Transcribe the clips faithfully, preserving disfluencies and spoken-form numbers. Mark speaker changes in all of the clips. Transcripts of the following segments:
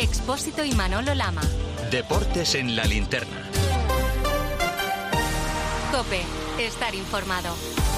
Speaker 1: Expósito y Manolo Lama.
Speaker 2: Deportes en la linterna.
Speaker 1: COPE, estar informado.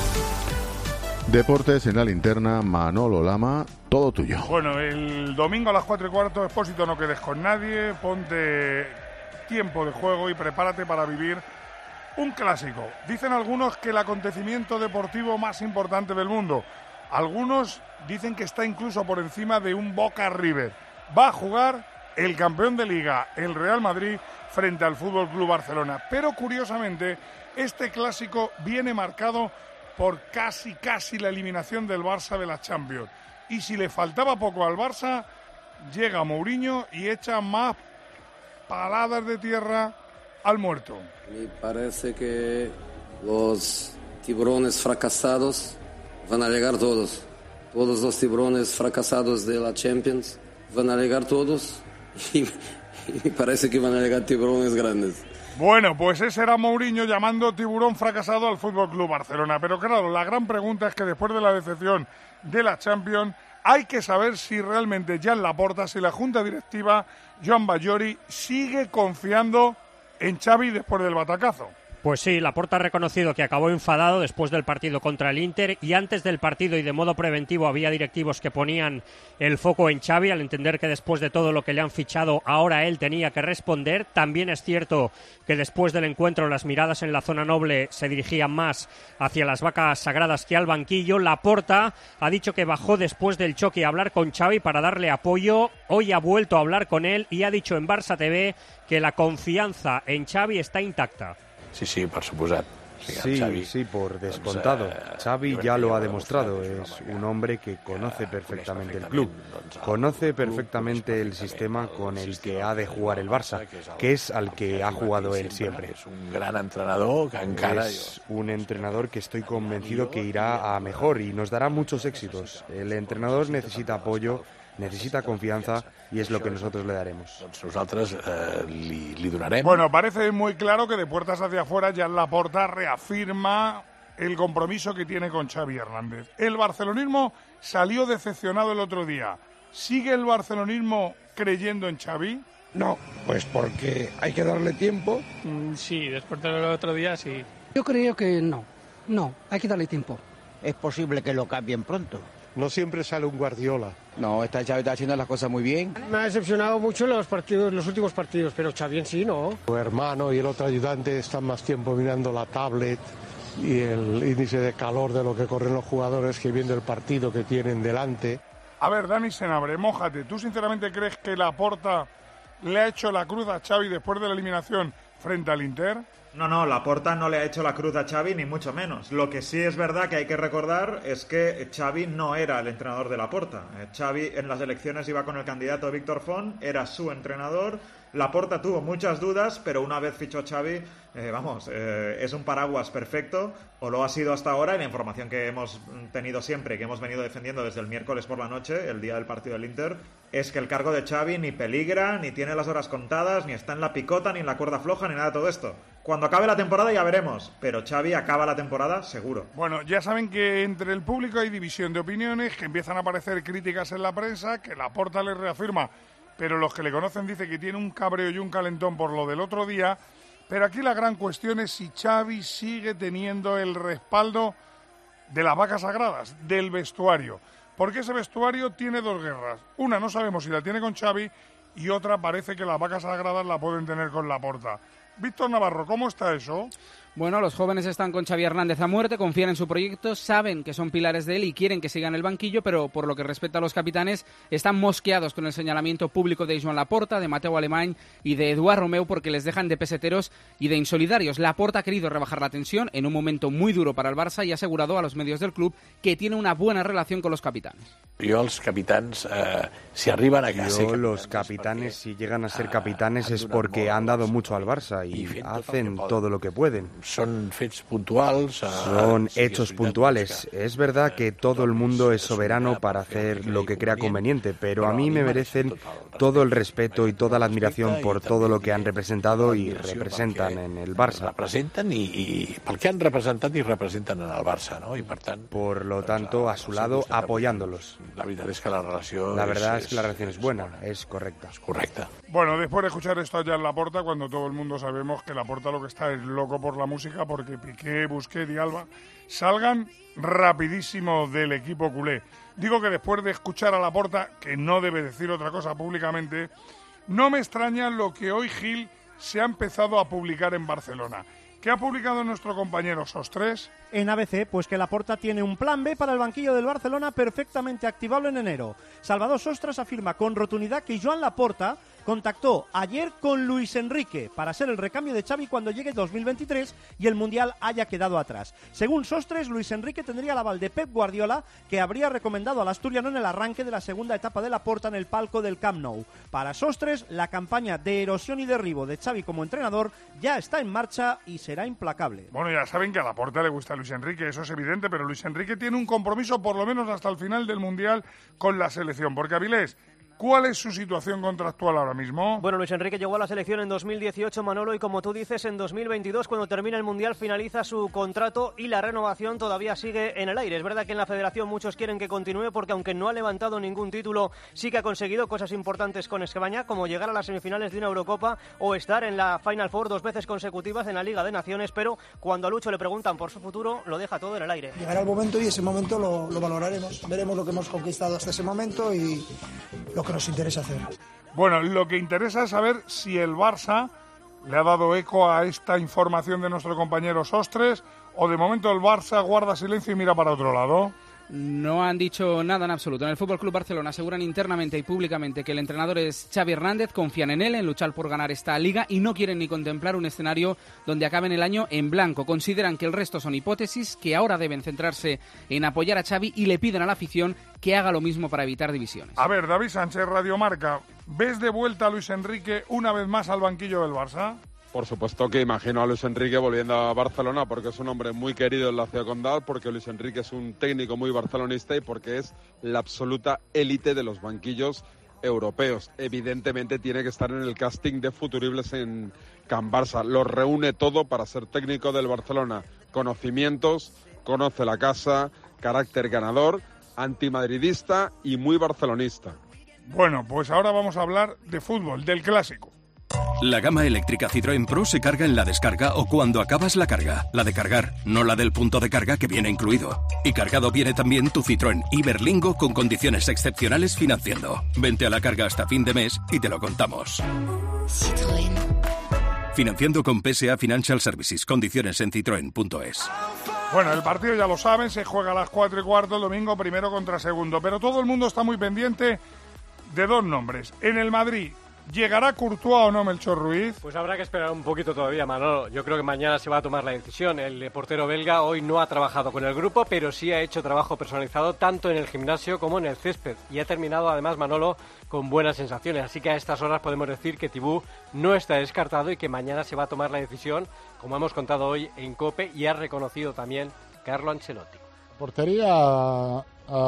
Speaker 3: Deportes en la linterna, Manolo Lama, todo tuyo.
Speaker 4: Bueno, el domingo a las cuatro y cuarto, Expósito, no quedes con nadie, ponte tiempo de juego y prepárate para vivir un clásico. Dicen algunos que el acontecimiento deportivo más importante del mundo. Algunos dicen que está incluso por encima de un Boca River. Va a jugar el campeón de Liga, el Real Madrid, frente al F C Barcelona. Pero curiosamente, este clásico viene marcado por casi, casi la eliminación del Barça de la Champions. Y si le faltaba poco al Barça, llega Mourinho y echa más paladas de tierra al muerto.
Speaker 5: Me parece que los tiburones fracasados van a llegar todos. Todos los tiburones fracasados de la Champions van a llegar todos y, y me parece que van a llegar tiburones grandes.
Speaker 4: Bueno, pues ese era Mourinho llamando tiburón fracasado al F C Barcelona. Pero claro, la gran pregunta es que después de la decepción de la Champions, hay que saber si realmente Joan Laporta, si la junta directiva, Joan Ballori, sigue confiando en Xavi después del batacazo.
Speaker 6: Pues sí, Laporta ha reconocido que acabó enfadado después del partido contra el Inter y antes del partido y de modo preventivo había directivos que ponían el foco en Xavi al entender que después de todo lo que le han fichado ahora él tenía que responder. También es cierto que después del encuentro las miradas en la zona noble se dirigían más hacia las vacas sagradas que al banquillo. Laporta ha dicho que bajó después del choque a hablar con Xavi para darle apoyo. Hoy ha vuelto a hablar con él y ha dicho en Barça T V que la confianza en Xavi está intacta.
Speaker 7: Sí, sí, por supuesto.
Speaker 8: Sí, Xavi, sí, por descontado. Xavi ya lo ha demostrado, es un hombre que conoce perfectamente el club, conoce perfectamente el sistema con el que ha de jugar el Barça, que es al que ha jugado él siempre.
Speaker 7: Es un gran entrenador que encara...
Speaker 8: Es un entrenador que estoy convencido que irá a mejor y nos dará muchos éxitos. El entrenador necesita apoyo, necesita confianza y es lo que nosotros le daremos.
Speaker 7: Nosotros eh, li, li donarem.
Speaker 4: Bueno, parece muy claro que de puertas hacia afuera Joan Laporta reafirma el compromiso que tiene con Xavi Hernández. El barcelonismo salió decepcionado el otro día. ¿Sigue el barcelonismo creyendo en Xavi?
Speaker 9: No, pues porque hay que darle tiempo.
Speaker 10: Mm, sí, después del otro día sí.
Speaker 11: Yo creo que no, no, hay que darle tiempo.
Speaker 12: Es posible que lo cambien pronto.
Speaker 9: No siempre sale un Guardiola.
Speaker 12: No, esta Xavi está haciendo las cosas muy bien.
Speaker 13: Me ha decepcionado mucho los partidos, los últimos partidos, pero Xavi en sí no.
Speaker 9: Tu hermano y el otro ayudante están más tiempo mirando la tablet y el índice de calor de lo que corren los jugadores que viendo el partido que tienen delante.
Speaker 4: A ver, Dani Senabre, mójate. ¿Tú sinceramente crees que Laporta le ha hecho la cruz a Xavi después de la eliminación frente al Inter?
Speaker 14: No, no, Laporta no le ha hecho la cruz a Xavi, ni mucho menos. Lo que sí es verdad que hay que recordar es que Xavi no era el entrenador de Laporta. Xavi en las elecciones iba con el candidato Víctor Font, era su entrenador. Laporta tuvo muchas dudas, pero una vez fichó Xavi, eh, vamos, eh, es un paraguas perfecto, o lo ha sido hasta ahora, y la información que hemos tenido siempre, que hemos venido defendiendo desde el miércoles por la noche, el día del partido del Inter, es que el cargo de Xavi ni peligra, ni tiene las horas contadas, ni está en la picota, ni en la cuerda floja, ni nada de todo esto. Cuando acabe la temporada ya veremos, pero Xavi acaba la temporada seguro.
Speaker 4: Bueno, ya saben que entre el público hay división de opiniones, que empiezan a aparecer críticas en la prensa, que Laporta les reafirma, pero los que le conocen dicen que tiene un cabreo y un calentón por lo del otro día. Pero aquí la gran cuestión es si Xavi sigue teniendo el respaldo de las vacas sagradas, del vestuario. Porque ese vestuario tiene dos guerras. Una no sabemos si la tiene con Xavi y otra parece que las vacas sagradas la pueden tener con Laporta. Víctor Navarro, ¿cómo está eso?
Speaker 15: Bueno, los jóvenes están con Xavi Hernández a muerte, confían en su proyecto, saben que son pilares de él y quieren que siga en el banquillo, pero por lo que respecta a los capitanes, están mosqueados con el señalamiento público de Joan Laporta, de Mateu Alemany y de Eduard Romeu porque les dejan de peseteros y de insolidarios. Laporta ha querido rebajar la tensión en un momento muy duro para el Barça y ha asegurado a los medios del club que tiene una buena relación con los capitanes.
Speaker 7: Yo, los capitanes, eh, si arriban a
Speaker 8: Yo, los capitanes, si llegan a ser capitanes es porque han dado mucho al Barça y hacen todo lo que pueden.
Speaker 7: Són fets puntuals.
Speaker 8: Son hechos puntuales. Es verdad que todo el mundo es soberano para hacer lo que crea conveniente, pero a mí me merecen todo el respeto y toda la admiración por todo lo que han representado y representan en el Barça.
Speaker 7: Representen i, i pel que han representat i representen en el Barça, no? I per tant...
Speaker 8: Por lo tanto, a su lado, apoyándolos.
Speaker 7: La verdad es que la relación...
Speaker 8: La verdad
Speaker 7: es,
Speaker 8: es que la relación es buena, es correcta.
Speaker 7: Es correcta.
Speaker 4: Bueno, después de escuchar esto allá en Laporta, cuando todo el mundo sabemos que Laporta lo que está es loco por la música, porque Piqué, Busquets y Alba salgan rapidísimo del equipo culé. Digo que después de escuchar a Laporta, que no debe decir otra cosa públicamente, no me extraña lo que hoy Gil se ha empezado a publicar en Barcelona. ¿Qué ha publicado nuestro compañero Sostres?
Speaker 16: En A B C, pues que Laporta tiene un plan B para el banquillo del Barcelona perfectamente activable en enero. Salvador Sostres afirma con rotundidad que Joan Laporta contactó ayer con Luis Enrique para ser el recambio de Xavi cuando llegue dos mil veintitrés y el Mundial haya quedado atrás. Según Sostres, Luis Enrique tendría el aval de Pep Guardiola, que habría recomendado al asturiano en el arranque de la segunda etapa de Laporta en el palco del Camp Nou. Para Sostres, la campaña de erosión y derribo de Xavi como entrenador ya está en marcha y será implacable.
Speaker 4: Bueno, ya saben que a Laporta le gusta a Luis Enrique, eso es evidente, pero Luis Enrique tiene un compromiso por lo menos hasta el final del Mundial con la selección, porque Avilés, ¿cuál es su situación contractual ahora mismo?
Speaker 17: Bueno, Luis Enrique llegó a la selección en dos mil dieciocho, Manolo, y como tú dices, en dos mil veintidós, cuando termina el Mundial, finaliza su contrato y la renovación todavía sigue en el aire. Es verdad que en la Federación muchos quieren que continúe porque aunque no ha levantado ningún título, sí que ha conseguido cosas importantes con España, como llegar a las semifinales de una Eurocopa o estar en la Final Four dos veces consecutivas en la Liga de Naciones, pero cuando a Lucho le preguntan por su futuro, lo deja todo en el aire.
Speaker 18: Llegará el momento y ese momento lo, lo valoraremos. Veremos lo que hemos conquistado hasta ese momento y lo que nos interesa hacer.
Speaker 4: Bueno, lo que interesa es saber si el Barça le ha dado eco a esta información de nuestro compañero Sostres o de momento el Barça guarda silencio y mira para otro lado.
Speaker 15: No han dicho nada en absoluto. En el F C Barcelona aseguran internamente y públicamente que el entrenador es Xavi Hernández, confían en él, en luchar por ganar esta liga y no quieren ni contemplar un escenario donde acaben el año en blanco. Consideran que el resto son hipótesis, que ahora deben centrarse en apoyar a Xavi y le piden a la afición que haga lo mismo para evitar divisiones.
Speaker 4: A ver, David Sánchez, Radio Marca, ¿ves de vuelta a Luis Enrique una vez más al banquillo del Barça?
Speaker 19: Por supuesto que imagino a Luis Enrique volviendo a Barcelona porque es un hombre muy querido en la ciudad condal, porque Luis Enrique es un técnico muy barcelonista y porque es la absoluta élite de los banquillos europeos. Evidentemente tiene que estar en el casting de futuribles en Can Barça. Lo reúne todo para ser técnico del Barcelona. Conocimientos, conoce la casa, carácter ganador, antimadridista y muy barcelonista.
Speaker 4: Bueno, pues ahora vamos a hablar de fútbol, del clásico.
Speaker 20: La gama eléctrica Citroën Pro se carga en la descarga o cuando acabas la carga. La de cargar, no la del punto de carga que viene incluido. Y cargado viene también tu Citroën Iberlingo con condiciones excepcionales financiando. Vente a la carga hasta fin de mes y te lo contamos. Citroën. Financiando con P S A Financial Services. Condiciones en citroen punto es.
Speaker 4: Bueno, el partido ya lo saben, se juega a las cuatro y cuarto el domingo, primero contra segundo. Pero todo el mundo está muy pendiente de dos nombres. En el Madrid, ¿llegará Courtois o no, Melchor Ruiz?
Speaker 21: Pues habrá que esperar un poquito todavía, Manolo. Yo creo que mañana se va a tomar la decisión. El portero belga hoy no ha trabajado con el grupo, pero sí ha hecho trabajo personalizado tanto en el gimnasio como en el césped. Y ha terminado, además, Manolo, con buenas sensaciones. Así que a estas horas podemos decir que Tibú no está descartado y que mañana se va a tomar la decisión, como hemos contado hoy en COPE, y ha reconocido también Carlo Ancelotti.
Speaker 22: Portería ha,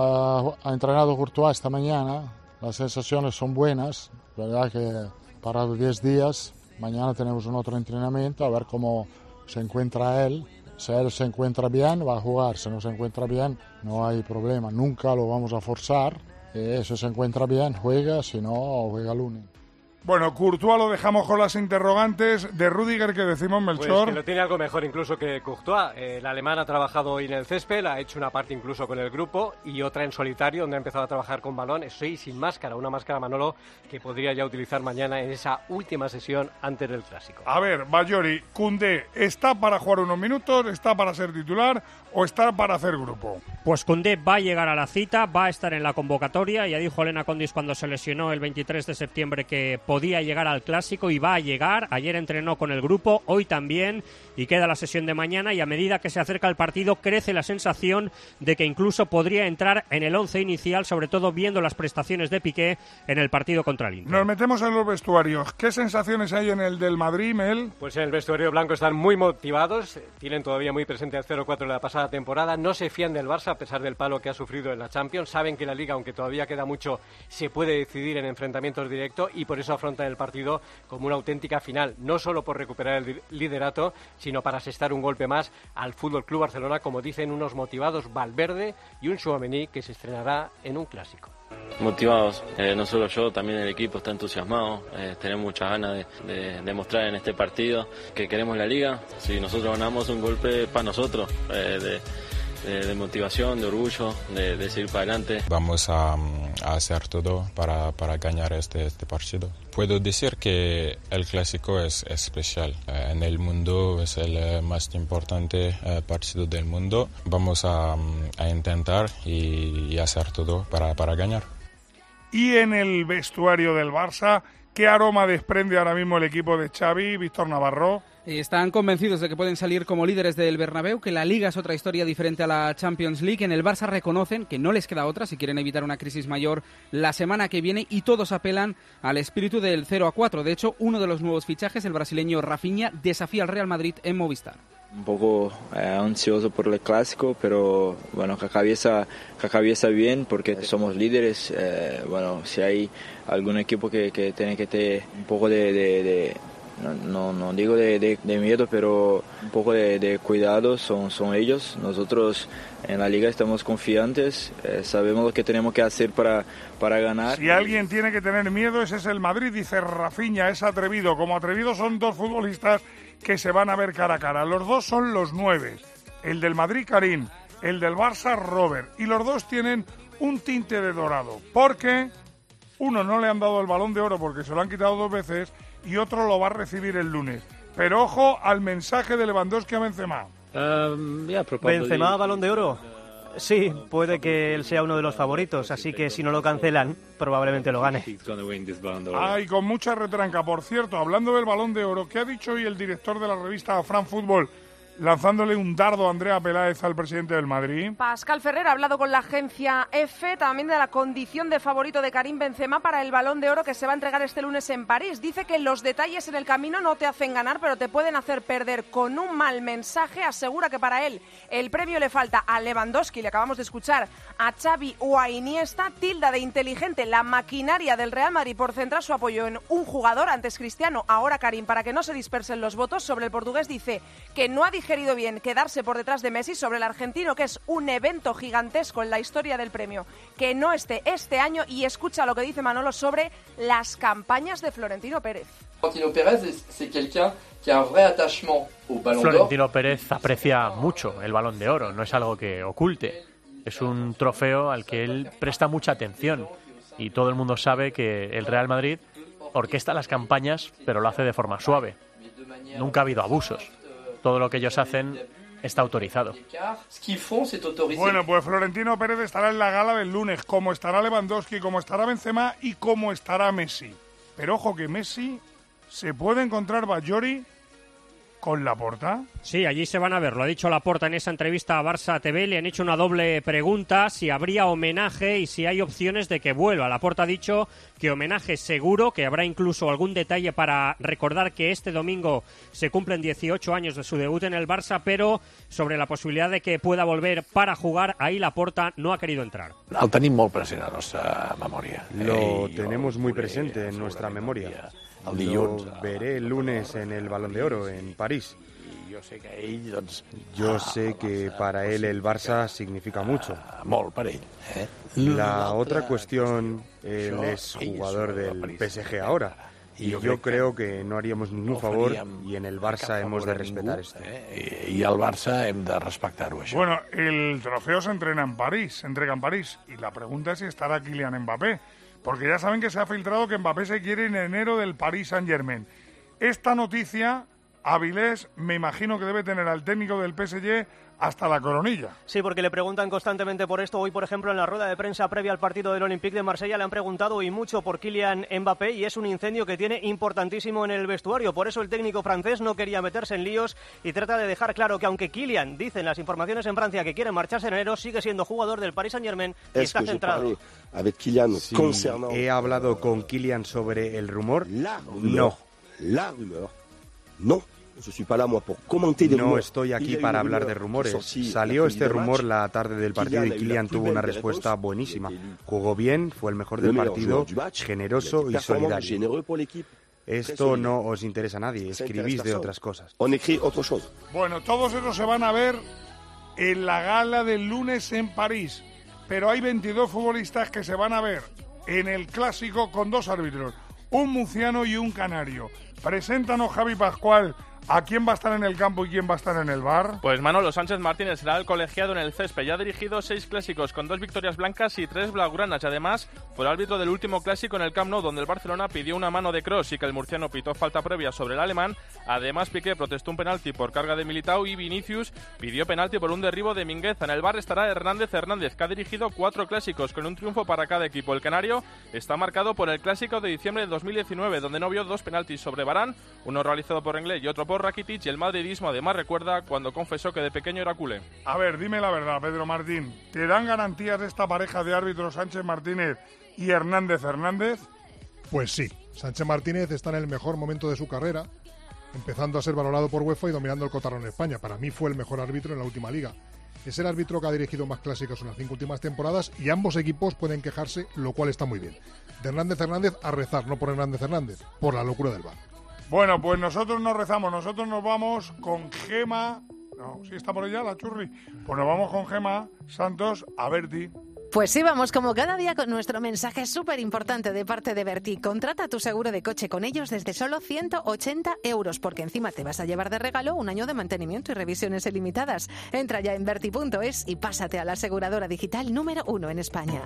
Speaker 22: ha entrenado Courtois esta mañana. Las sensaciones son buenas, verdad que parado diez días, mañana tenemos un otro entrenamiento, a ver cómo se encuentra él. Si él se encuentra bien, va a jugar, si no se encuentra bien, no hay problema, nunca lo vamos a forzar. Eh, si se encuentra bien, juega, si no, juega lunes.
Speaker 4: Bueno, Courtois lo dejamos con las interrogantes. De Rüdiger, ¿qué decimos, Melchor?
Speaker 21: Pues que lo tiene algo mejor incluso que Courtois. Eh, el alemán ha trabajado hoy en el césped, ha hecho una parte incluso con el grupo y otra en solitario, donde ha empezado a trabajar con balón. Eso sí, sin máscara, una máscara, Manolo, que podría ya utilizar mañana en esa última sesión antes del Clásico.
Speaker 4: A ver, Bayori, Koundé, ¿está para jugar unos minutos, está para ser titular o está para hacer grupo?
Speaker 6: Pues Koundé va a llegar a la cita, va a estar en la convocatoria. Ya dijo Elena Condis cuando se lesionó el veintitrés de septiembre que podría podía llegar al Clásico y va a llegar. Ayer entrenó con el grupo, hoy también, y queda la sesión de mañana, y a medida que se acerca el partido crece la sensación de que incluso podría entrar en el once inicial, sobre todo viendo las prestaciones de Piqué en el partido contra el Inter.
Speaker 4: Nos metemos en los vestuarios. ¿Qué sensaciones hay en el del Madrid, Mel?
Speaker 21: Pues en el vestuario blanco están muy motivados, tienen todavía muy presente el cero cuatro de la pasada temporada, no se fían del Barça a pesar del palo que ha sufrido en la Champions, saben que la Liga, aunque todavía queda mucho, se puede decidir en enfrentamientos directos y por eso afrontan el partido como una auténtica final, no solo por recuperar el liderato, sino para asestar un golpe más al F C Barcelona, como dicen unos motivados Valverde y un Tchouaméni que se estrenará en un clásico.
Speaker 1: Motivados, eh, no solo yo, también el equipo está entusiasmado, eh, tenemos muchas ganas de, de demostrar en este partido que queremos la Liga. Si nosotros ganamos, un golpe para nosotros, eh, de, de, de motivación, de orgullo, de, de seguir para adelante.
Speaker 2: Vamos a, a hacer todo para, para ganar este, este partido. Puedo decir que el Clásico es, es especial. Eh, en el mundo es el eh, más importante eh, partido del mundo. Vamos a, a intentar y, y hacer todo para, para ganar.
Speaker 4: Y en el vestuario del Barça, ¿qué aroma desprende ahora mismo el equipo de Xavi, Víctor Navarro?
Speaker 15: Están convencidos de que pueden salir como líderes del Bernabéu, que la Liga es otra historia diferente a la Champions League. En el Barça reconocen que no les queda otra si quieren evitar una crisis mayor la semana que viene, y todos apelan al espíritu del cero a cuatro. De hecho, uno de los nuevos fichajes, el brasileño Rafinha, desafía al Real Madrid en Movistar.
Speaker 23: Un poco eh, ansioso por el Clásico, pero bueno, con la cabeza, con la cabeza bien, porque somos líderes. Eh, bueno, si hay algún equipo que, que tiene que tener un poco de... de, de No, no, no digo de, de, de miedo, pero un poco de, de cuidado son, son ellos. Nosotros en la Liga estamos confiantes, eh, sabemos lo que tenemos que hacer para, para ganar.
Speaker 4: Si alguien tiene que tener miedo, ese es el Madrid, dice Rafinha, es atrevido. Como atrevidos son dos futbolistas que se van a ver cara a cara. Los dos son los nueve. El del Madrid, Karim, el del Barça, Robert. Y los dos tienen un tinte de dorado, porque uno no le han dado el Balón de Oro porque se lo han quitado dos veces, y otro lo va a recibir el lunes. Pero ojo al mensaje de Lewandowski a Benzema.
Speaker 21: Um, yeah,
Speaker 17: Benzema, Balón de Oro. Sí, puede que él sea uno de los favoritos, así que si no lo cancelan, probablemente lo gane.
Speaker 4: Ay, con mucha retranca. Por cierto, hablando del Balón de Oro, ¿qué ha dicho hoy el director de la revista France Football, lanzándole un dardo a Andrea Peláez, al presidente del Madrid?
Speaker 24: Pascal Ferrer ha hablado con la agencia EFE también de la condición de favorito de Karim Benzema para el Balón de Oro que se va a entregar este lunes en París. Dice que los detalles en el camino no te hacen ganar, pero te pueden hacer perder con un mal mensaje. Asegura que para él el premio le falta a Lewandowski, le acabamos de escuchar, a Xavi o a Iniesta. Tilda de inteligente la maquinaria del Real Madrid por centrar su apoyo en un jugador, antes Cristiano, ahora Karim, para que no se dispersen los votos. Sobre el portugués dice que no ha digerido bien quedarse por detrás de Messi. Sobre el argentino, que es un evento gigantesco en la historia del premio, que no esté este año. Y escucha lo que dice Manolo sobre las campañas de Florentino Pérez.
Speaker 25: Florentino Pérez es quelqu'un que a un vrai attachement au Ballon d'Or.
Speaker 21: Florentino Pérez aprecia mucho el Balón de Oro, no es algo que oculte. Es un trofeo al que él presta mucha atención y todo el mundo sabe que el Real Madrid orquesta las campañas, pero lo hace de forma suave. Nunca ha habido abusos. Todo lo que ellos hacen está autorizado.
Speaker 4: Bueno, pues Florentino Pérez estará en la gala del lunes, como estará Lewandowski, como estará Benzema y como estará Messi. Pero ojo que Messi se puede encontrar Bajori con Laporta.
Speaker 6: Sí, allí se van a ver, lo ha dicho Laporta en esa entrevista a Barça T V, le han hecho una doble pregunta, si habría homenaje y si hay opciones de que vuelva. Laporta ha dicho que homenaje seguro, que habrá incluso algún detalle para recordar que este domingo se cumplen dieciocho años de su debut en el Barça, pero sobre la posibilidad de que pueda volver para jugar, ahí Laporta no ha querido entrar.
Speaker 7: El tenim molt present a la nostra memòria.
Speaker 8: Lo tenemos muy presente en nuestra memoria. Lo veré el lunes en el Balón de Oro, en París. Yo sé que para él el Barça significa mucho. La otra cuestión, él es jugador del P S G ahora. Y yo creo que no haríamos ningún favor, y en el Barça hemos de respetar esto.
Speaker 7: Y al Barça hem de respetar-ho, això.
Speaker 4: Bueno, el trofeo se entrena en París, se entrega en París. Y la pregunta es si estará Kylian Mbappé. Porque ya saben que se ha filtrado que Mbappé se quiere en enero del Paris Saint-Germain. Esta noticia Avilés, me imagino que debe tener al técnico del P S G hasta la coronilla.
Speaker 17: Sí, porque le preguntan constantemente por esto. Hoy, por ejemplo, en la rueda de prensa previa al partido del Olympique de Marsella le han preguntado y mucho por Kylian Mbappé, y es un incendio que tiene importantísimo en el vestuario. Por eso el técnico francés no quería meterse en líos y trata de dejar claro que aunque Kylian, dicen las informaciones en Francia, que quiere marcharse en enero, sigue siendo jugador del Paris Saint-Germain y está centrado.
Speaker 8: Sí, he hablado con Kylian sobre el rumor. No.
Speaker 3: La rumeur. No. No
Speaker 8: estoy aquí para hablar de rumores. Salió este rumor la tarde del partido y Kylian tuvo una respuesta buenísima. Jugó bien, fue el mejor del partido, generoso y solidario. Esto no os interesa a nadie, escribís de otras cosas.
Speaker 4: Bueno, todos esos se van a ver en la gala del lunes en París, pero hay veintidós futbolistas que se van a ver en el Clásico con dos árbitros, un murciano y un canario. Preséntanos, Javi Pascual, ¿a quién va a estar en el campo y quién va a estar en el bar?
Speaker 5: Pues Manolo Sánchez Martínez será el colegiado en el césped. Ya ha dirigido seis clásicos con dos victorias blancas y tres blaugranas. Y además fue el árbitro del último clásico en el Camp Nou, donde el Barcelona pidió una mano de Kroos y que el murciano pitó falta previa sobre el alemán. Además, Piqué protestó un penalti por carga de Militao y Vinicius pidió penalti por un derribo de Mingueza. En el bar estará Hernández Hernández, que ha dirigido cuatro clásicos con un triunfo para cada equipo. El canario está marcado por el clásico de diciembre de dos mil diecinueve, donde no vio dos penaltis sobre Varane, uno realizado por Englé y otro por Rakitic, y el madridismo además recuerda cuando confesó que de pequeño era culé.
Speaker 4: A ver, dime la verdad, Pedro Martín, ¿te dan garantías de esta pareja de árbitros Sánchez Martínez y Hernández Hernández?
Speaker 10: Pues sí, Sánchez Martínez está en el mejor momento de su carrera, empezando a ser valorado por UEFA y dominando el cotarro en España. Para mí fue el mejor árbitro en la última liga. Es el árbitro que ha dirigido más clásicos en las cinco últimas temporadas y ambos equipos pueden quejarse, lo cual está muy bien. De Hernández Hernández a rezar, no por Hernández Hernández, por la locura del V A R.
Speaker 4: Bueno, pues nosotros no rezamos, nosotros nos vamos con Gema. No, ¿sí está por allá la churri? Pues nos vamos con Gema Santos a Berti.
Speaker 11: Pues sí, vamos como cada día con nuestro mensaje súper importante de parte de Berti. Contrata tu seguro de coche con ellos desde solo ciento ochenta euros, porque encima te vas a llevar de regalo un año de mantenimiento y revisiones ilimitadas. Entra ya en berti punto es y pásate a la aseguradora digital número uno en España.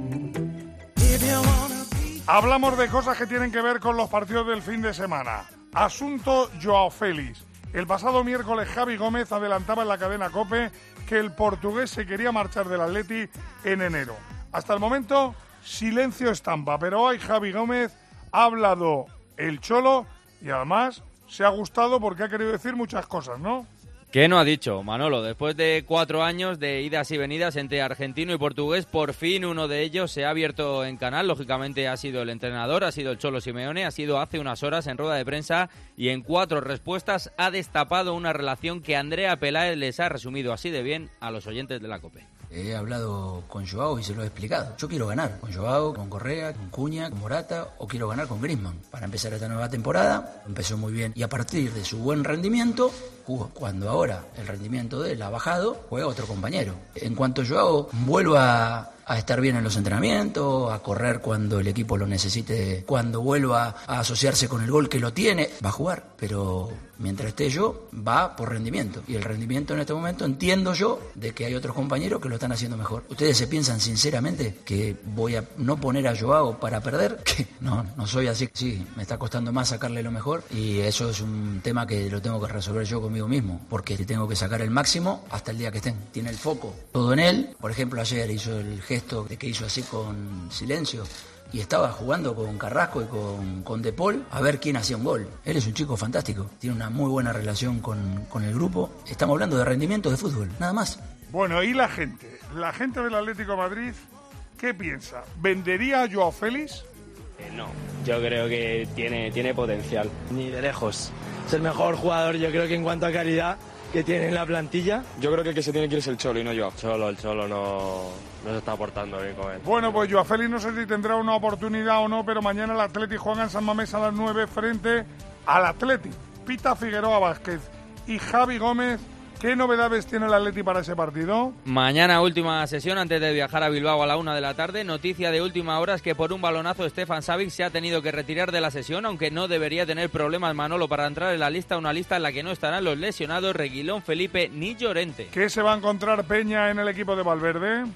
Speaker 4: Hablamos de cosas que tienen que ver con los partidos del fin de semana. Asunto Joao Félix. El pasado miércoles Javi Gómez adelantaba en la cadena COPE que el portugués se quería marchar del Atleti en enero. Hasta el momento, silencio estampa, pero hoy Javi Gómez ha hablado el Cholo y además se ha gustado porque ha querido decir muchas cosas, ¿no?
Speaker 12: ¿Qué no ha dicho, Manolo? Después de cuatro años de idas y venidas entre argentino y portugués, por fin uno de ellos se ha abierto en canal. Lógicamente ha sido el entrenador, ha sido el Cholo Simeone, ha sido hace unas horas en rueda de prensa y en cuatro respuestas ha destapado una relación que Andrea Peláez les ha resumido así de bien a los oyentes de la COPE.
Speaker 26: He hablado con Joao y se lo he explicado. Yo quiero ganar con Joao, con Correa, con Cuña, con Morata o quiero ganar con Griezmann. Para empezar esta nueva temporada, empezó muy bien y a partir de su buen rendimiento, jugó. Cuando ahora el rendimiento de él ha bajado, juega otro compañero. En cuanto Joao vuelva a estar bien en los entrenamientos, a correr cuando el equipo lo necesite, cuando vuelva a asociarse con el gol que lo tiene, va a jugar, pero mientras esté yo, va por rendimiento, y el rendimiento en este momento entiendo yo de que hay otros compañeros que lo están haciendo mejor. ¿Ustedes se piensan sinceramente que voy a no poner a Joao para perder? Que no, no soy así. Sí, me está costando más sacarle lo mejor y eso es un tema que lo tengo que resolver yo conmigo mismo, porque tengo que sacar el máximo hasta el día que estén. Tiene el foco todo en él. Por ejemplo, ayer hizo el gesto de que hizo así con silencio y estaba jugando con Carrasco y con, con De Paul a ver quién hacía un gol. Él es un chico fantástico, tiene una muy buena relación con, con el grupo. Estamos hablando de rendimiento de fútbol, nada más.
Speaker 4: Bueno, ¿y la gente? La gente del Atlético de Madrid, ¿qué piensa? ¿Vendería a Joao Félix?
Speaker 27: Eh, no, yo creo que tiene, tiene potencial. Ni de lejos. Es el mejor jugador, yo creo que en cuanto a calidad que tiene en la plantilla.
Speaker 28: Yo creo que el que se tiene que ir es el Cholo y no Joao.
Speaker 27: Cholo, el Cholo no, no se está aportando bien con él.
Speaker 4: Bueno, pues Joao Félix no sé si tendrá una oportunidad o no, pero mañana el Atleti juega en San Mamés a las nueve frente al Atleti. Pita Figueroa Vázquez y Javi Gómez. ¿Qué novedades tiene el Atleti para ese partido?
Speaker 12: Mañana última sesión antes de viajar a Bilbao a la una de la tarde. Noticia de última hora es que por un balonazo Stefan Savic se ha tenido que retirar de la sesión, aunque no debería tener problemas Manolo para entrar en la lista, una lista en la que no estarán los lesionados Reguilón, Felipe ni Llorente.
Speaker 4: ¿Qué se va a encontrar Peña en el equipo de Valverde?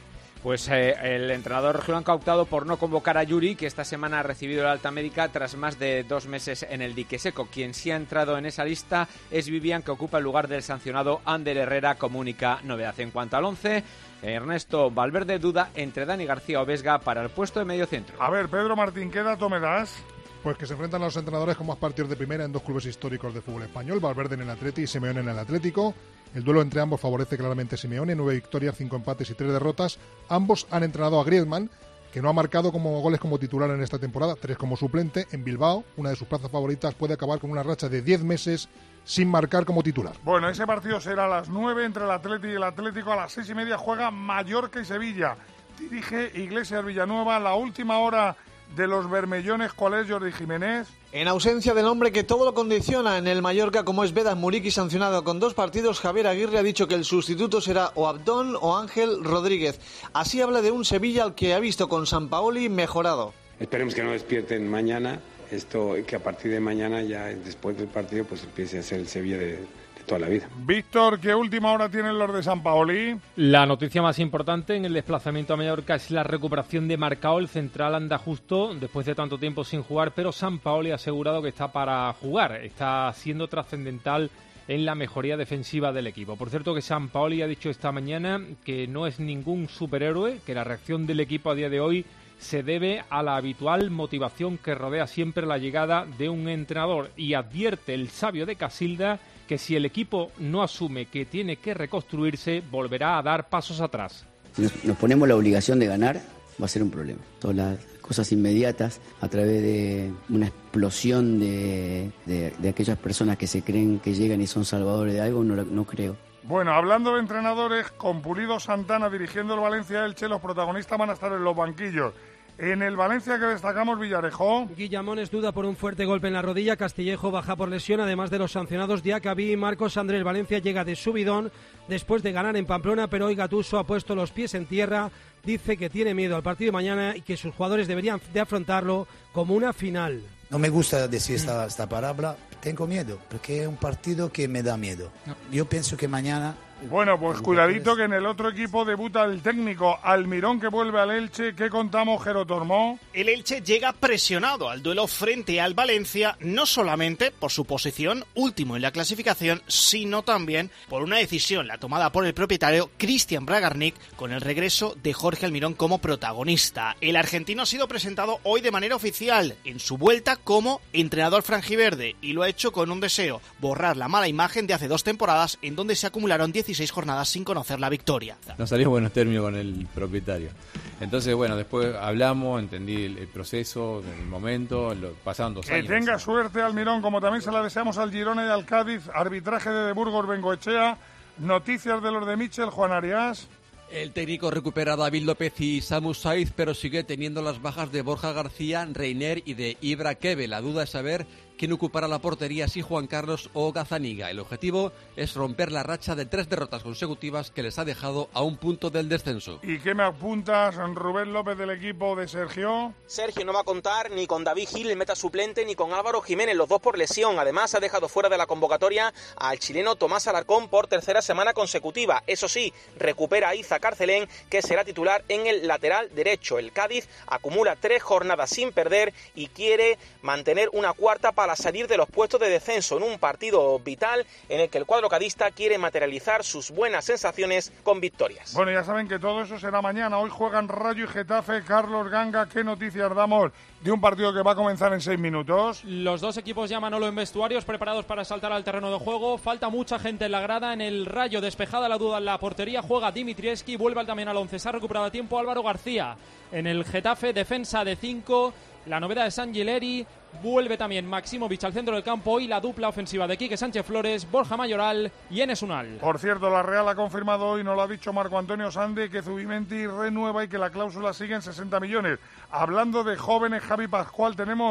Speaker 9: Pues eh, el entrenador rojiblanco ha optado por no convocar a Yuri, que esta semana ha recibido la alta médica tras más de dos meses en el dique seco. Quien sí ha entrado en esa lista es Vivian, que ocupa el lugar del sancionado Ander Herrera, comunica novedad. En cuanto al once, Ernesto Valverde duda entre Dani García o Vesga para el puesto de medio centro.
Speaker 4: A ver, Pedro Martín, ¿qué dato me das?
Speaker 10: Pues que se enfrentan a los entrenadores con más partidos de primera en dos clubes históricos de fútbol español, Valverde en el Atleti y Simeone en el Atlético. El duelo entre ambos favorece claramente a Simeone, nueve victorias, cinco empates y tres derrotas. Ambos han entrenado a Griezmann, que no ha marcado como goles como titular en esta temporada, tres como suplente. En Bilbao, una de sus plazas favoritas, puede acabar con una racha de diez meses sin marcar como titular.
Speaker 4: Bueno, ese partido será a las nueve entre el Atleti y el Atlético. A las seis y media juega Mallorca y Sevilla. Dirige Iglesias Villanueva. La última hora de los bermellones, ¿cuál es, Jordi Jiménez?
Speaker 13: En ausencia del hombre que todo lo condiciona en el Mallorca, como es Vedat Muriqui, sancionado con dos partidos, Javier Aguirre ha dicho que el sustituto será o Abdón o Ángel Rodríguez. Así habla de un Sevilla al que ha visto con Sampaoli mejorado.
Speaker 14: Esperemos que no despierten mañana, esto que a partir de mañana, ya después del partido, pues empiece a ser el Sevilla de, de toda la vida.
Speaker 4: Víctor, ¿qué última hora tienen los de Sampaoli?
Speaker 5: La noticia más importante en el desplazamiento a Mallorca es la recuperación de Marcao. El central anda justo después de tanto tiempo sin jugar, pero Sampaoli ha asegurado que está para jugar, está siendo trascendental en la mejoría defensiva del equipo. Por cierto, que Sampaoli ha dicho esta mañana que no es ningún superhéroe, que la reacción del equipo a día de hoy se debe a la habitual motivación que rodea siempre la llegada de un entrenador, y advierte el sabio de Casilda que si el equipo no asume que tiene que reconstruirse, volverá a dar pasos atrás.
Speaker 16: Si nos, nos ponemos la obligación de ganar, va a ser un problema. Todas las cosas inmediatas, a través de una explosión de, de, de aquellas personas que se creen que llegan y son salvadores de algo, no, no creo.
Speaker 4: Bueno, hablando de entrenadores, con Pulido Santana dirigiendo el Valencia Elche, los protagonistas van a estar en los banquillos. En el Valencia que destacamos, Villarejó.
Speaker 18: Guillamón es duda por un fuerte golpe en la rodilla. Castillejo baja por lesión, además de los sancionados Diacabí y Marcos Andrés. Valencia llega de subidón después de ganar en Pamplona, pero hoy Gattuso ha puesto los pies en tierra. Dice que tiene miedo al partido de mañana y que sus jugadores deberían de afrontarlo como una final.
Speaker 19: No me gusta decir esta, esta palabra, tengo miedo, porque es un partido que me da miedo. Yo pienso que mañana...
Speaker 4: Bueno, pues cuidadito que en el otro equipo debuta el técnico Almirón, que vuelve al Elche. ¿Qué contamos, Jero Tormó?
Speaker 20: El Elche llega presionado al duelo frente al Valencia, no solamente por su posición último en la clasificación, sino también por una decisión, la tomada por el propietario Cristian Bragarnik, con el regreso de Jorge Almirón como protagonista. El argentino ha sido presentado hoy de manera oficial en su vuelta como entrenador franjiverde, y lo ha hecho con un deseo: borrar la mala imagen de hace dos temporadas en donde se acumularon dieciséis jornadas sin conocer la victoria.
Speaker 22: No salió en buenos términos con el propietario. Entonces, bueno, después hablamos, entendí el, el proceso, el momento, lo, pasaron dos
Speaker 4: que
Speaker 22: años.
Speaker 4: Que tenga suerte Almirón, como también se la deseamos al Girona y al Cádiz. Arbitraje de, de Burgos Bengoechea. Noticias de los de Michel, Juan Arias.
Speaker 29: El técnico recupera a David López y Samu Saiz, pero sigue teniendo las bajas de Borja García, Reiner y de Ibra Kebe. La duda es saber quién ocupará la portería, si Juan Carlos o Gazzaniga. El objetivo es romper la racha de tres derrotas consecutivas que les ha dejado a un punto del descenso.
Speaker 4: ¿Y qué me apuntas, Rubén López, del equipo de Sergio?
Speaker 30: Sergio no va a contar ni con David Gil, el meta suplente, ni con Álvaro Jiménez, los dos por lesión. Además, ha dejado fuera de la convocatoria al chileno Tomás Alarcón por tercera semana consecutiva. Eso sí, recupera a Iza Carcelén, que será titular en el lateral derecho. El Cádiz acumula tres jornadas sin perder y quiere mantener una cuarta para salir de los puestos de descenso en un partido vital en el que el cuadro cadista quiere materializar sus buenas sensaciones con victorias.
Speaker 4: Bueno, ya saben que todo eso será mañana. Hoy juegan Rayo y Getafe. Carlos Ganga, ¿qué noticias damos de un partido que va a comenzar en seis minutos?
Speaker 5: Los dos equipos ya Manolo en vestuarios, preparados para saltar al terreno de juego. Falta mucha gente en la grada. En el Rayo, despejada la duda en la portería, juega Dimitrievski, vuelve también al once. Se ha recuperado a tiempo Álvaro García. En el Getafe, defensa de cinco. La novedad es Angileri. Vuelve también Maximovic al centro del campo y la dupla ofensiva de Quique Sánchez Flores, Borja Mayoral y Enes Unal.
Speaker 4: Por cierto, la Real ha confirmado hoy, nos lo ha dicho Marco Antonio Sande, que Zubimenti renueva y que la cláusula sigue en sesenta millones. Hablando de jóvenes, Javi Pascual, tenemos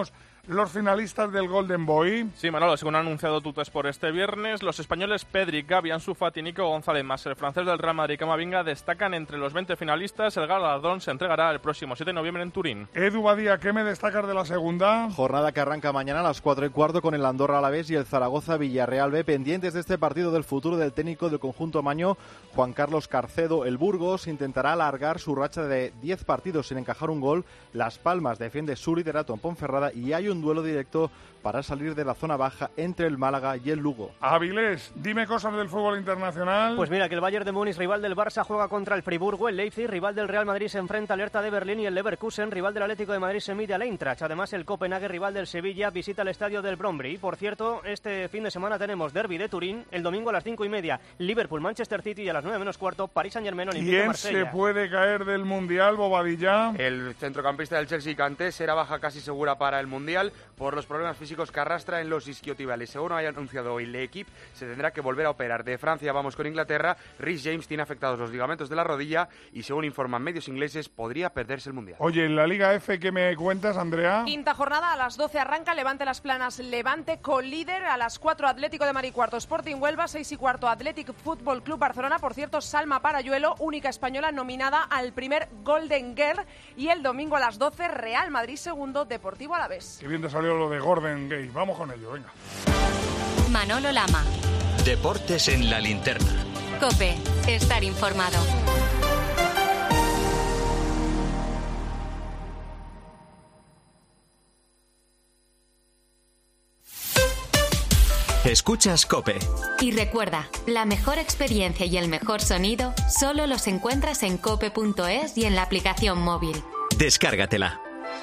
Speaker 4: los finalistas del Golden Boy.
Speaker 5: Sí, Manolo, según ha anunciado Tutesport este viernes, los españoles Pedri, Gavi, Ansu Fati, Nico González más el francés del Real Madrid, Camavinga, destacan entre los veinte finalistas. El galardón se entregará el próximo siete de noviembre en Turín.
Speaker 4: Edu Badía, ¿qué me destacas de la segunda?
Speaker 1: Jornada que arranca mañana a las cuatro y cuarto con el Andorra Alavés y el Zaragoza Villarreal B, pendientes de este partido del futuro del técnico del conjunto maño, Juan Carlos Carcedo. El Burgos intentará alargar su racha de diez partidos sin encajar un gol. Las Palmas defiende su liderato en Ponferrada y hay un un duelo directo para salir de la zona baja entre el Málaga y el Lugo.
Speaker 4: Avilés, dime cosas del fútbol internacional.
Speaker 2: Pues mira, que el Bayern de Múnich, rival del Barça, juega contra el Friburgo. El Leipzig, rival del Real Madrid, se enfrenta al Hertha de Berlín y el Leverkusen, rival del Atlético de Madrid, se mide al Eintracht. Además, el Copenhague, rival del Sevilla, visita el estadio del Brøndby. Y por cierto, este fin de semana tenemos derbi de Turín, el domingo a las cinco y media, Liverpool-Manchester City y a las nueve menos cuarto, París Saint-Germain Olympique de Marsella.
Speaker 4: ¿Quién se puede caer del Mundial, Bobadilla?
Speaker 6: El centrocampista del Chelsea, Kanté, será baja casi segura para el Mundial por los problemas físicos que arrastra en los isquiotibiales. Según haya anunciado hoy el equipo, se tendrá que volver a operar. De Francia vamos con Inglaterra. Rhys James tiene afectados los ligamentos de la rodilla y, según informan medios ingleses, podría perderse el Mundial.
Speaker 4: Oye, en la Liga F, ¿qué me cuentas, Andrea?
Speaker 7: Quinta jornada, a las doce arranca Levante Las Planas, Levante con líder, a las cuatro Atlético de Madrid cuarto, Sporting Huelva, seis y cuarto Athletic Fútbol Club Barcelona. Por cierto, Salma Parayuelo, única española nominada al primer Golden Girl, y el domingo a las doce Real Madrid segundo, Deportivo Alavés.
Speaker 4: Qué bien te salió lo de Golden Gay. Vamos con ello, venga.
Speaker 15: Manolo Lama.
Speaker 17: Deportes en la linterna.
Speaker 15: COPE. Estar informado.
Speaker 17: Escuchas COPE.
Speaker 15: Y recuerda, la mejor experiencia y el mejor sonido solo los encuentras en cope punto es y en la aplicación móvil.
Speaker 17: Descárgatela.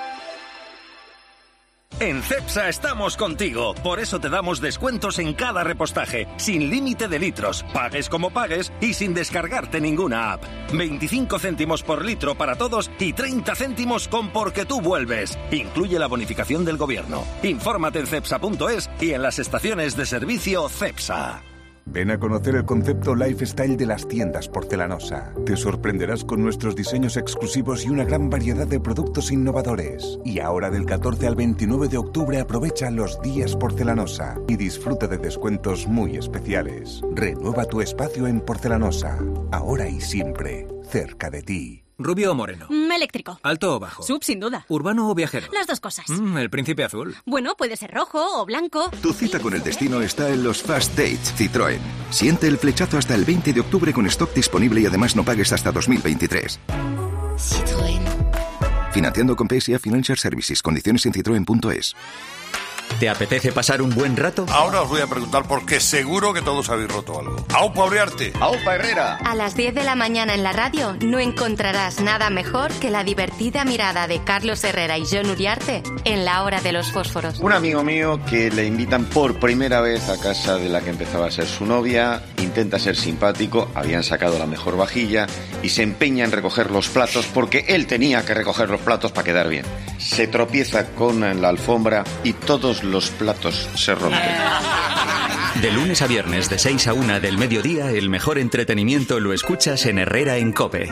Speaker 21: En Cepsa estamos contigo, por eso te damos descuentos en cada repostaje, sin límite de litros, pagues como pagues y sin descargarte ninguna app. veinticinco céntimos por litro para todos y treinta céntimos con Porque tú vuelves. Incluye la bonificación del gobierno. Infórmate en cepsa punto es y en las estaciones de servicio Cepsa.
Speaker 23: Ven a conocer el concepto lifestyle de las tiendas Porcelanosa. Te sorprenderás con nuestros diseños exclusivos y una gran variedad de productos innovadores. Y ahora del catorce al veintinueve de octubre aprovecha los días Porcelanosa y disfruta de descuentos muy especiales. Renueva tu espacio en Porcelanosa, ahora y siempre, cerca de ti.
Speaker 24: ¿Rubio o moreno?
Speaker 15: Mm, eléctrico.
Speaker 24: ¿Alto o bajo?
Speaker 15: Sub, sin duda.
Speaker 24: ¿Urbano o viajero?
Speaker 15: Las dos cosas.
Speaker 24: Mm, el príncipe azul.
Speaker 15: Bueno, puede ser rojo o blanco.
Speaker 25: Tu cita con el destino está en los Fast Dates Citroën. Siente el flechazo hasta el veinte de octubre con stock disponible y además no pagues hasta dos mil veintitrés.
Speaker 15: Citroën.
Speaker 25: Financiando con P S A Financial Services. Condiciones en citroen punto es.
Speaker 17: ¿Te apetece pasar un buen rato?
Speaker 31: Ahora os voy a preguntar porque seguro que todos habéis roto algo. ¡Aupa Uriarte!
Speaker 25: ¡Aupa Herrera!
Speaker 15: A las diez de la mañana en la radio no encontrarás nada mejor que la divertida mirada de Carlos Herrera y John Uriarte en La Hora de los Fósforos.
Speaker 32: Un amigo mío que le invitan por primera vez a casa de la que empezaba a ser su novia, intenta ser simpático, habían sacado la mejor vajilla y se empeña en recoger los platos porque él tenía que recoger los platos para quedar bien. Se tropieza con la alfombra y todos los platos se rompen.
Speaker 17: De lunes a viernes, de seis a una del mediodía, el mejor entretenimiento lo escuchas en Herrera en COPE.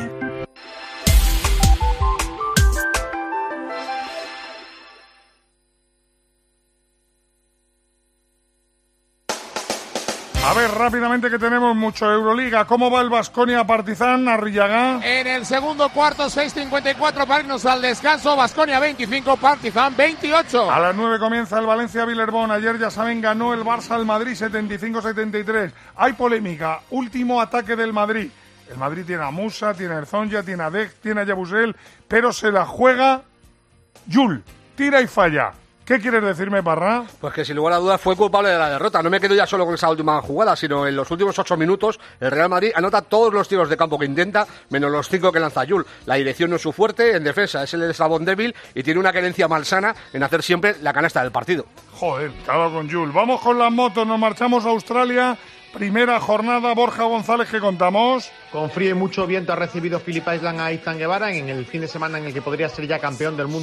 Speaker 4: A ver, rápidamente, que tenemos mucho Euroliga. ¿Cómo va el Baskonia Partizan, Arrillaga?
Speaker 33: En el segundo cuarto, seis cincuenta y cuatro para irnos al descanso. Baskonia veinticinco, Partizan veintiocho.
Speaker 4: A las nueve comienza el Valencia-Villerborn. Ayer, ya saben, ganó el Barça al Madrid setenta y cinco setenta y tres. Hay polémica. Último ataque del Madrid. El Madrid tiene a Musa, tiene a Erzonja, tiene a Dek, tiene a Yabusel, pero se la juega Yul. Tira y falla. ¿Qué quieres decirme, Parra?
Speaker 34: Pues que sin lugar a dudas fue culpable de la derrota. No me quedo ya solo con esa última jugada, sino en los últimos ocho minutos el Real Madrid anota todos los tiros de campo que intenta, menos los cinco que lanza Yul. La dirección no es su fuerte, en defensa es el eslabón débil y tiene una querencia malsana en hacer siempre la canasta del partido.
Speaker 4: Joder, claro, con Yul. Vamos con las motos, nos marchamos a Australia. Primera jornada, Borja González, ¿qué contamos?
Speaker 35: Con frío y mucho viento ha recibido Phillip Island a Izan Guevara en el fin de semana en el que podría ser ya campeón del mundo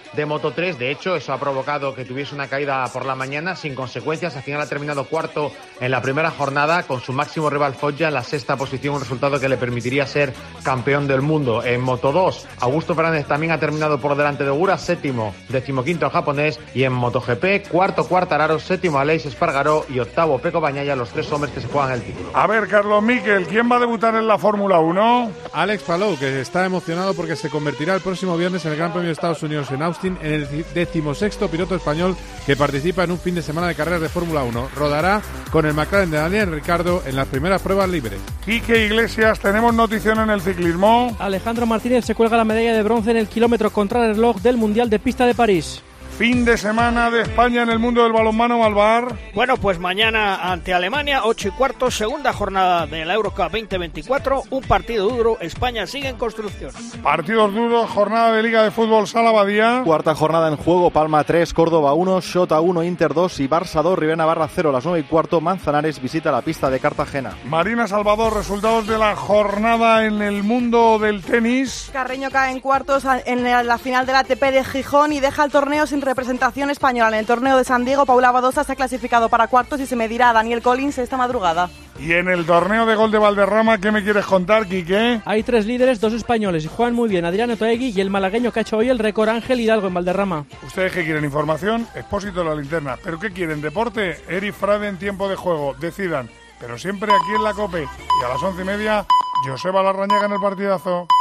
Speaker 3: de Moto tres. De hecho, eso ha provocado que tuviese una caída por la mañana sin consecuencias. Al final ha terminado cuarto en la primera jornada con su máximo rival Foggia en la sexta posición, un resultado que le permitiría ser campeón del mundo. En Moto dos, Augusto Fernández también ha terminado por delante de Ogura, séptimo, decimoquinto el japonés. Y en MotoGP, cuarto Quartararo, séptimo Aleix Espargaró y octavo Pecco Bagnaia, los tres hombres que se juegan el título.
Speaker 4: A ver, Carlos Miquel, ¿quién va a debutar en la Fórmula uno?
Speaker 8: Alex Palou, que está emocionado porque se convertirá el próximo viernes en el Gran Premio de Estados Unidos en Austin en el decimosexto piloto español que participa en un fin de semana de carreras de Fórmula uno. Rodará con el McLaren de Daniel Ricciardo en las primeras pruebas libres.
Speaker 4: Quique Iglesias, ¿tenemos notición en el ciclismo?
Speaker 9: Alejandro Martínez se cuelga la medalla de bronce en el kilómetro contrarreloj del Mundial de Pista de París.
Speaker 4: Fin de semana de España en el mundo del balonmano, Malvar.
Speaker 20: Bueno, pues mañana ante Alemania, ocho y cuarto, segunda jornada de la Eurocup veinte veinticuatro, un partido duro, España sigue en construcción.
Speaker 4: Partidos duros, jornada de Liga de Fútbol Sala Badía.
Speaker 1: Cuarta jornada en juego, Palma tres, Córdoba uno, Xota uno, Inter dos y Barça dos, Rivera Navarra cero. A las nueve y cuarto, Manzanares visita la pista de Cartagena.
Speaker 4: Marina Salvador, resultados de la jornada en el mundo del tenis.
Speaker 10: Carreño cae en cuartos en la final del A T P de Gijón y deja el torneo sin representación española. En el torneo de San Diego, Paula Badosa se ha clasificado para cuartos y se medirá a Daniel Collins esta madrugada.
Speaker 4: Y en el torneo de gol de Valderrama, ¿qué me quieres contar, Quique?
Speaker 9: Hay tres líderes, dos españoles, y juegan muy bien Adrián Otaegui y el malagueño que ha hecho hoy el récord Ángel Hidalgo en Valderrama.
Speaker 4: ¿Ustedes qué quieren? ¿Información? Expósito de la Linterna. ¿Pero qué quieren? ¿Deporte? Eric Frade en tiempo de juego. Decidan. Pero siempre aquí en la COPE. Y a las once y media, Joseba Larrañaga en el partidazo.